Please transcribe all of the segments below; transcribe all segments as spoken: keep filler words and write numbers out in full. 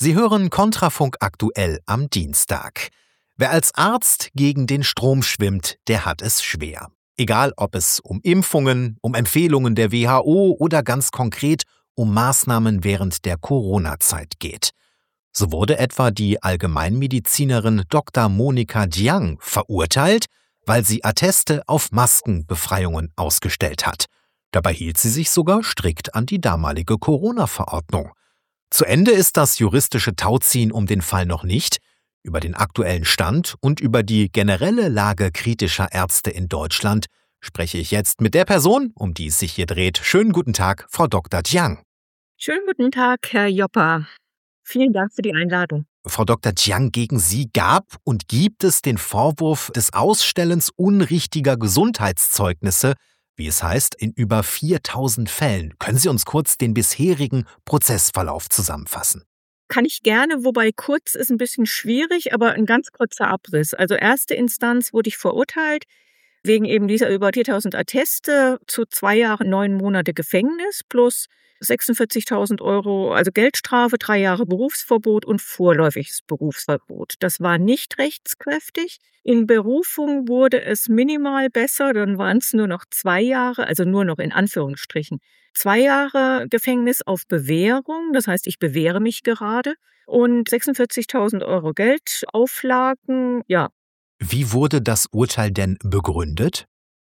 Sie hören Kontrafunk aktuell am Dienstag. Wer als Arzt gegen den Strom schwimmt, der hat es schwer. Egal, ob es um Impfungen, um Empfehlungen der W H O oder ganz konkret um Maßnahmen während der Corona-Zeit geht. So wurde etwa die Allgemeinmedizinerin Doktor Monika Jiang verurteilt, weil sie Atteste auf Maskenbefreiungen ausgestellt hat. Dabei hielt sie sich sogar strikt an die damalige Corona-Verordnung. Zu Ende ist das juristische Tauziehen um den Fall noch nicht. Über den aktuellen Stand und über die generelle Lage kritischer Ärzte in Deutschland spreche ich jetzt mit der Person, um die es sich hier dreht. Schönen guten Tag, Frau Doktor Jiang. Schönen guten Tag, Herr Joppa. Vielen Dank für die Einladung. Frau Doktor Jiang, gegen Sie gab und gibt es den Vorwurf des Ausstellens unrichtiger Gesundheitszeugnisse, wie es heißt, in über viertausend Fällen. Können Sie uns kurz den bisherigen Prozessverlauf zusammenfassen? Kann ich gerne, wobei kurz ist ein bisschen schwierig, aber ein ganz kurzer Abriss. Also erste Instanz wurde ich verurteilt wegen eben dieser über viertausend Atteste zu zwei Jahren, neun Monate Gefängnis plus sechsundvierzigtausend Euro, also Geldstrafe, drei Jahre Berufsverbot und vorläufiges Berufsverbot. Das war nicht rechtskräftig. In Berufung wurde es minimal besser, dann waren es nur noch zwei Jahre, also nur noch in Anführungsstrichen. Zwei Jahre Gefängnis auf Bewährung, das heißt, ich bewähre mich gerade, und sechsundvierzigtausend Euro Geldauflagen, ja. Wie wurde das Urteil denn begründet?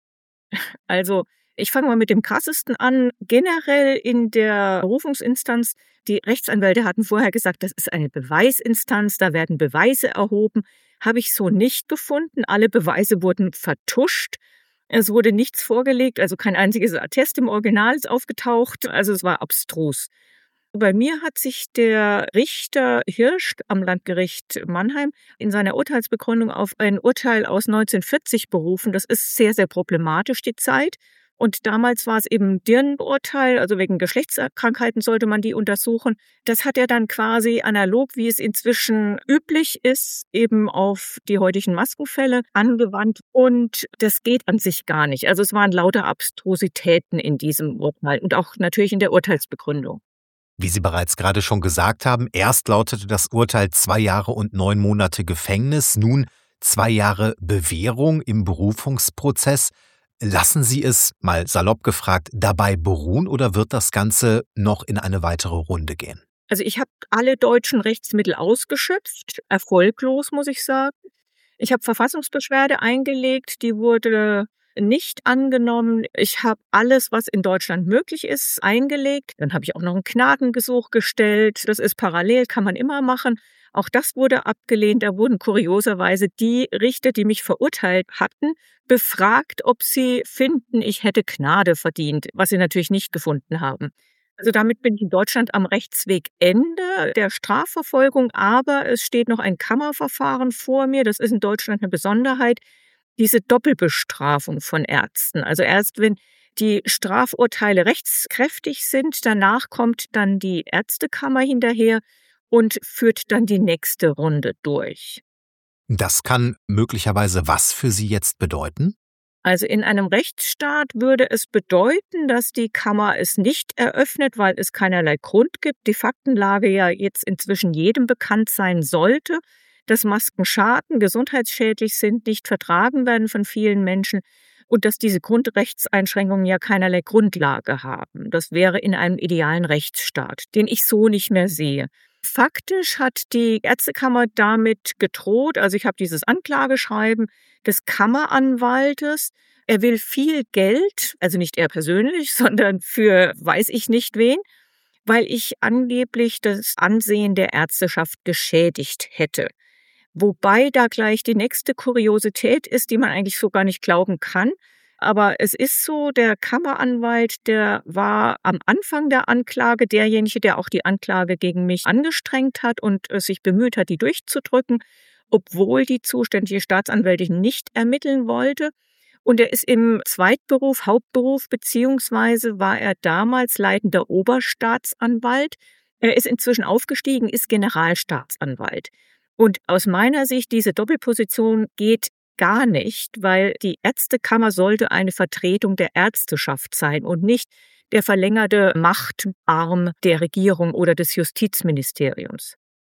Also, ich fange mal mit dem Krassesten an. Generell in der Berufungsinstanz, die Rechtsanwälte hatten vorher gesagt, das ist eine Beweisinstanz, da werden Beweise erhoben. Habe ich so nicht gefunden. Alle Beweise wurden vertuscht. Es wurde nichts vorgelegt, also kein einziges Attest im Original ist aufgetaucht. Also es war abstrus. Bei mir hat sich der Richter Hirsch am Landgericht Mannheim in seiner Urteilsbegründung auf ein Urteil aus neunzehnhundertvierzig berufen. Das ist sehr, sehr problematisch, die Zeit. Und damals war es eben ein Dirnenurteil, also wegen Geschlechtskrankheiten sollte man die untersuchen. Das hat er dann quasi analog, wie es inzwischen üblich ist, eben auf die heutigen Maskenfälle angewandt. Und das geht an sich gar nicht. Also es waren lauter Abstrusitäten in diesem Urteil und auch natürlich in der Urteilsbegründung. Wie Sie bereits gerade schon gesagt haben, erst lautete das Urteil zwei Jahre und neun Monate Gefängnis, nun zwei Jahre Bewährung im Berufungsprozess. Lassen Sie es, mal salopp gefragt, dabei beruhen oder wird das Ganze noch in eine weitere Runde gehen? Also ich habe alle deutschen Rechtsmittel ausgeschöpft, erfolglos, muss ich sagen. Ich habe Verfassungsbeschwerde eingelegt, die wurde nicht angenommen. Ich habe alles, was in Deutschland möglich ist, eingelegt. Dann habe ich auch noch ein Gnadengesuch gestellt. Das ist parallel, kann man immer machen. Auch das wurde abgelehnt. Da wurden kurioserweise die Richter, die mich verurteilt hatten, befragt, ob sie finden, ich hätte Gnade verdient, was sie natürlich nicht gefunden haben. Also damit bin ich in Deutschland am Rechtswegende der Strafverfolgung, aber es steht noch ein Kammerverfahren vor mir. Das ist in Deutschland eine Besonderheit. Diese Doppelbestrafung von Ärzten. Also erst wenn die Strafurteile rechtskräftig sind, danach kommt dann die Ärztekammer hinterher und führt dann die nächste Runde durch. Das kann möglicherweise was für Sie jetzt bedeuten? Also in einem Rechtsstaat würde es bedeuten, dass die Kammer es nicht eröffnet, weil es keinerlei Grund gibt. Die Faktenlage ja jetzt inzwischen jedem bekannt sein sollte, dass Masken schaden, gesundheitsschädlich sind, nicht vertragen werden von vielen Menschen und dass diese Grundrechtseinschränkungen ja keinerlei Grundlage haben. Das wäre in einem idealen Rechtsstaat, den ich so nicht mehr sehe. Faktisch hat die Ärztekammer damit gedroht, also ich habe dieses Anklageschreiben des Kammeranwaltes. Er will viel Geld, also nicht er persönlich, sondern für weiß ich nicht wen, weil ich angeblich das Ansehen der Ärzteschaft geschädigt hätte. Wobei da gleich die nächste Kuriosität ist, die man eigentlich so gar nicht glauben kann. Aber es ist so, der Kammeranwalt, der war am Anfang der Anklage derjenige, der auch die Anklage gegen mich angestrengt hat und sich bemüht hat, die durchzudrücken, obwohl die zuständige Staatsanwältin nicht ermitteln wollte. Und er ist im Zweitberuf, Hauptberuf, beziehungsweise war er damals leitender Oberstaatsanwalt. Er ist inzwischen aufgestiegen, ist Generalstaatsanwalt. Und aus meiner Sicht, diese Doppelposition geht gar nicht, weil die Ärztekammer sollte eine Vertretung der Ärzteschaft sein und nicht der verlängerte Machtarm der Regierung oder des Justizministeriums.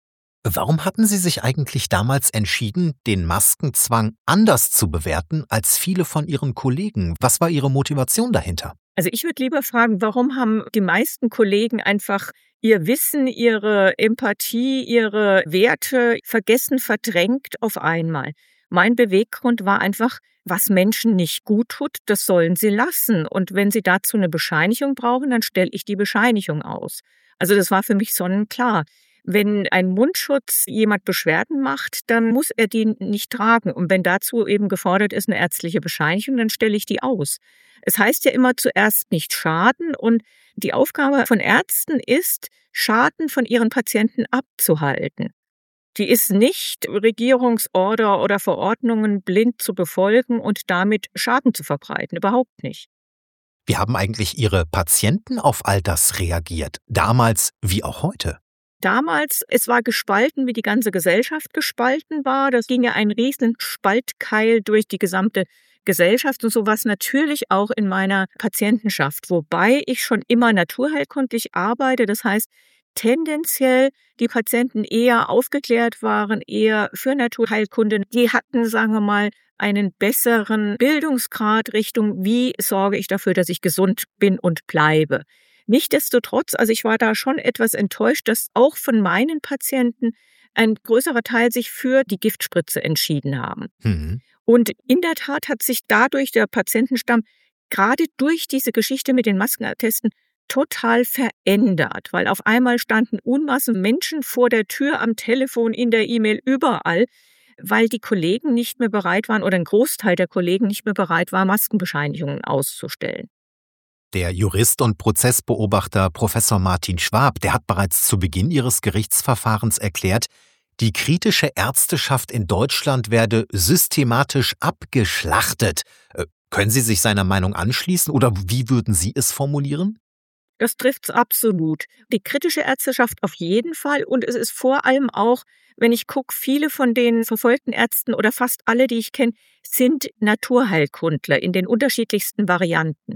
Warum hatten Sie sich eigentlich damals entschieden, den Maskenzwang anders zu bewerten als viele von Ihren Kollegen? Was war Ihre Motivation dahinter? Also ich würde lieber fragen, warum haben die meisten Kollegen einfach ihr Wissen, ihre Empathie, ihre Werte vergessen, verdrängt auf einmal? Mein Beweggrund war einfach, was Menschen nicht gut tut, das sollen sie lassen. Und wenn sie dazu eine Bescheinigung brauchen, dann stelle ich die Bescheinigung aus. Also das war für mich sonnenklar. Wenn ein Mundschutz jemand Beschwerden macht, dann muss er den nicht tragen. Und wenn dazu eben gefordert ist eine ärztliche Bescheinigung, dann stelle ich die aus. Es heißt ja immer zuerst nicht schaden, und die Aufgabe von Ärzten ist, Schaden von ihren Patienten abzuhalten. Die ist nicht, Regierungsorder oder Verordnungen blind zu befolgen und damit Schaden zu verbreiten. Überhaupt nicht. Wie haben eigentlich Ihre Patienten auf all das reagiert? Damals wie auch heute? Damals, es war gespalten, wie die ganze Gesellschaft gespalten war. Das ging ja ein riesen Spaltkeil durch die gesamte Gesellschaft, und so war es natürlich auch in meiner Patientenschaft. Wobei ich schon immer naturheilkundlich arbeite. Das heißt, tendenziell die Patienten eher aufgeklärt waren, eher für Naturheilkunde. Die hatten, sagen wir mal, einen besseren Bildungsgrad Richtung, wie sorge ich dafür, dass ich gesund bin und bleibe. Nichtsdestotrotz, also ich war da schon etwas enttäuscht, dass auch von meinen Patienten ein größerer Teil sich für die Giftspritze entschieden haben. Mhm. Und in der Tat hat sich dadurch der Patientenstamm gerade durch diese Geschichte mit den Maskenattesten total verändert, weil auf einmal standen Unmassen Menschen vor der Tür, am Telefon, in der E-Mail, überall, weil die Kollegen nicht mehr bereit waren oder ein Großteil der Kollegen nicht mehr bereit war, Maskenbescheinigungen auszustellen. Der Jurist und Prozessbeobachter Professor Martin Schwab, der hat bereits zu Beginn ihres Gerichtsverfahrens erklärt, die kritische Ärzteschaft in Deutschland werde systematisch abgeschlachtet. Äh, können Sie sich seiner Meinung anschließen oder wie würden Sie es formulieren? Das trifft's absolut. Die kritische Ärzteschaft auf jeden Fall, und es ist vor allem auch, wenn ich gucke, viele von den verfolgten Ärzten oder fast alle, die ich kenne, sind Naturheilkundler in den unterschiedlichsten Varianten.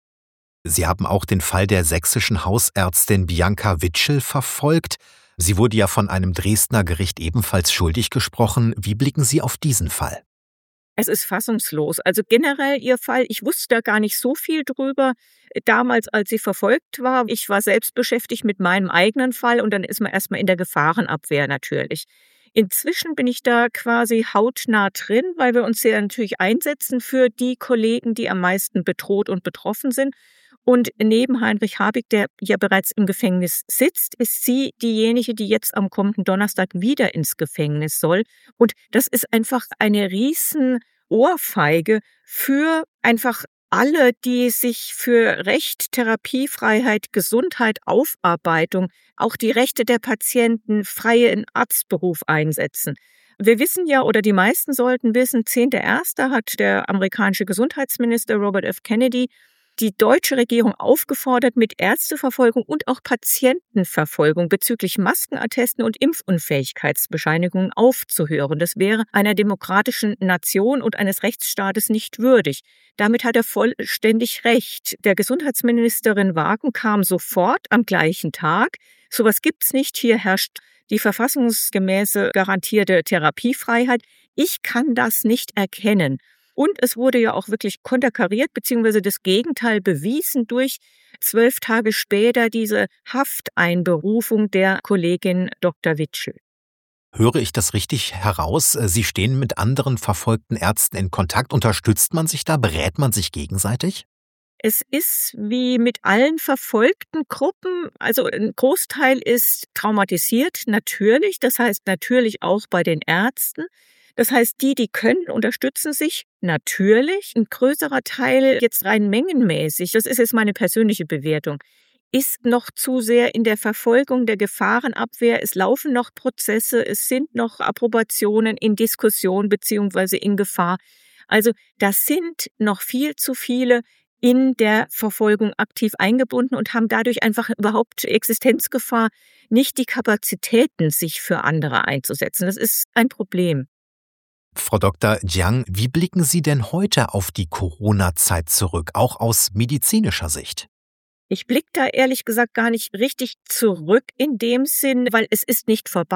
Sie haben auch den Fall der sächsischen Hausärztin Bianca Witschel verfolgt. Sie wurde ja von einem Dresdner Gericht ebenfalls schuldig gesprochen. Wie blicken Sie auf diesen Fall? Es ist fassungslos. Also generell ihr Fall, ich wusste da gar nicht so viel drüber damals, als sie verfolgt war. Ich war selbst beschäftigt mit meinem eigenen Fall, und dann ist man erstmal in der Gefahrenabwehr natürlich. Inzwischen bin ich da quasi hautnah drin, weil wir uns ja natürlich einsetzen für die Kollegen, die am meisten bedroht und betroffen sind. Und neben Heinrich Habig, der ja bereits im Gefängnis sitzt, ist sie diejenige, die jetzt am kommenden Donnerstag wieder ins Gefängnis soll. Und das ist einfach eine riesen Ohrfeige für einfach alle, die sich für Recht, Therapiefreiheit, Gesundheit, Aufarbeitung, auch die Rechte der Patienten, freien Arztberuf einsetzen. Wir wissen ja, oder die meisten sollten wissen, zehnter erster hat der amerikanische Gesundheitsminister Robert F. Kennedy die deutsche Regierung aufgefordert, mit Ärzteverfolgung und auch Patientenverfolgung bezüglich Maskenattesten und Impfunfähigkeitsbescheinigungen aufzuhören. Das wäre einer demokratischen Nation und eines Rechtsstaates nicht würdig. Damit hat er vollständig recht. Der Gesundheitsministerin Wagen kam sofort am gleichen Tag. Sowas gibt's nicht. Hier herrscht die verfassungsgemäße garantierte Therapiefreiheit. Ich kann das nicht erkennen. Und es wurde ja auch wirklich konterkariert, beziehungsweise das Gegenteil bewiesen durch zwölf Tage später diese Hafteinberufung der Kollegin Doktor Witschel. Höre ich das richtig heraus? Sie stehen mit anderen verfolgten Ärzten in Kontakt. Unterstützt man sich da? Berät man sich gegenseitig? Es ist wie mit allen verfolgten Gruppen, also ein Großteil ist traumatisiert, natürlich. Das heißt natürlich auch bei den Ärzten. Das heißt, die, die können, unterstützen sich natürlich. Ein größerer Teil, jetzt rein mengenmäßig, das ist jetzt meine persönliche Bewertung, ist noch zu sehr in der Verfolgung der Gefahrenabwehr. Es laufen noch Prozesse, es sind noch Approbationen in Diskussion beziehungsweise in Gefahr. Also das sind noch viel zu viele in der Verfolgung aktiv eingebunden und haben dadurch einfach überhaupt Existenzgefahr, nicht die Kapazitäten, sich für andere einzusetzen. Das ist ein Problem. Frau Doktor Jiang, wie blicken Sie denn heute auf die Corona-Zeit zurück, auch aus medizinischer Sicht? Ich blicke da ehrlich gesagt gar nicht richtig zurück in dem Sinn, weil es ist nicht vorbei.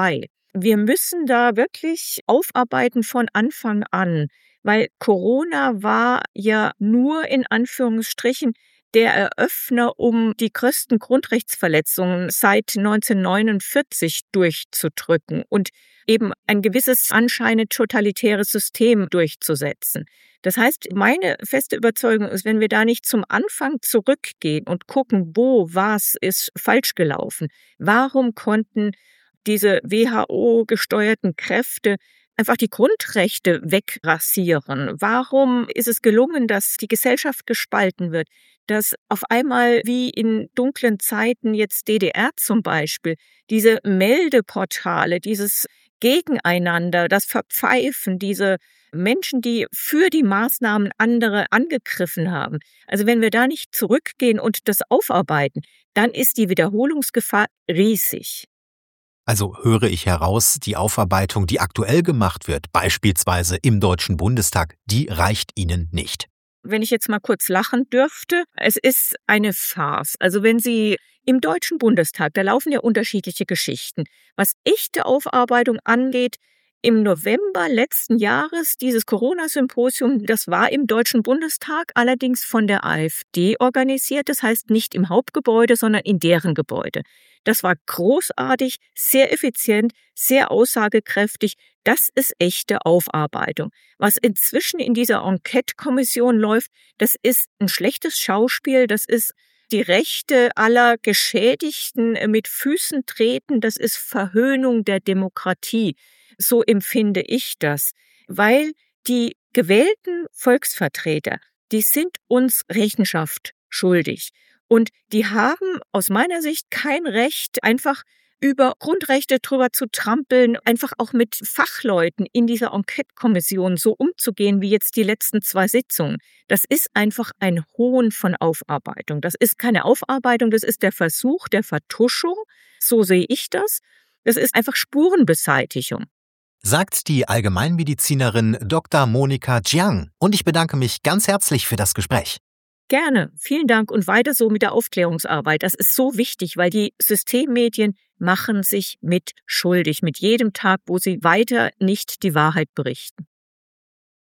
Wir müssen da wirklich aufarbeiten von Anfang an, weil Corona war ja nur in Anführungsstrichen der Eröffner, um die größten Grundrechtsverletzungen seit neunzehnhundertneunundvierzig durchzudrücken und eben ein gewisses anscheinend totalitäres System durchzusetzen. Das heißt, meine feste Überzeugung ist, wenn wir da nicht zum Anfang zurückgehen und gucken, wo was ist falsch gelaufen, warum konnten diese W H O-gesteuerten Kräfte einfach die Grundrechte wegrasieren? Warum ist es gelungen, dass die Gesellschaft gespalten wird? Dass auf einmal, wie in dunklen Zeiten, jetzt D D R zum Beispiel, diese Meldeportale, dieses Gegeneinander, das Verpfeifen, diese Menschen, die für die Maßnahmen andere angegriffen haben. Also wenn wir da nicht zurückgehen und das aufarbeiten, dann ist die Wiederholungsgefahr riesig. Also höre ich heraus, die Aufarbeitung, die aktuell gemacht wird, beispielsweise im Deutschen Bundestag, die reicht Ihnen nicht. Wenn ich jetzt mal kurz lachen dürfte, es ist eine Farce. Also wenn Sie im Deutschen Bundestag, da laufen ja unterschiedliche Geschichten. Was echte Aufarbeitung angeht, im November letzten Jahres, dieses Corona-Symposium, das war im Deutschen Bundestag, allerdings von der AfD organisiert. Das heißt nicht im Hauptgebäude, sondern in deren Gebäude. Das war großartig, sehr effizient, sehr aussagekräftig. Das ist echte Aufarbeitung. Was inzwischen in dieser Enquete-Kommission läuft, das ist ein schlechtes Schauspiel, das ist die Rechte aller Geschädigten mit Füßen treten, das ist Verhöhnung der Demokratie. So empfinde ich das, weil die gewählten Volksvertreter, die sind uns Rechenschaft schuldig. Und die haben aus meiner Sicht kein Recht, einfach über Grundrechte drüber zu trampeln, einfach auch mit Fachleuten in dieser Enquete-Kommission so umzugehen wie jetzt die letzten zwei Sitzungen. Das ist einfach ein Hohn von Aufarbeitung. Das ist keine Aufarbeitung, das ist der Versuch der Vertuschung. So sehe ich das. Das ist einfach Spurenbeseitigung. Sagt die Allgemeinmedizinerin Doktor Monika Jiang. Und ich bedanke mich ganz herzlich für das Gespräch. Gerne. Vielen Dank und weiter so mit der Aufklärungsarbeit. Das ist so wichtig, weil die Systemmedien machen sich mit schuldig, mit jedem Tag, wo sie weiter nicht die Wahrheit berichten.